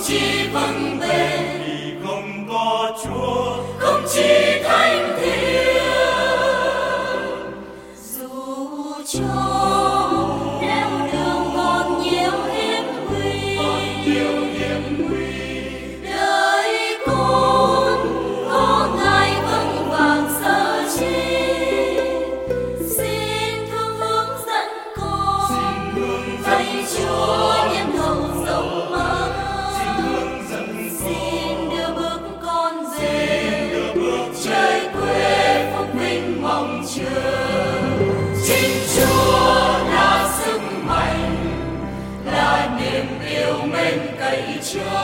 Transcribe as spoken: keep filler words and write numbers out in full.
chỉ vững bền, vì không có Chúa, không chỉ thánh thiêng. Dù cho nẻo đường còn nhiều hiểm nguy, đời con có Ngài vững vàng sở chi. Xin thương hướng dẫn con, thầy Chúa nhân hậu rộng mở. Xin đưa bước con về trời quê phúc vinh mong chờ. Chính Chúa là sức mạnh, là niềm yêu mến cậy trơ.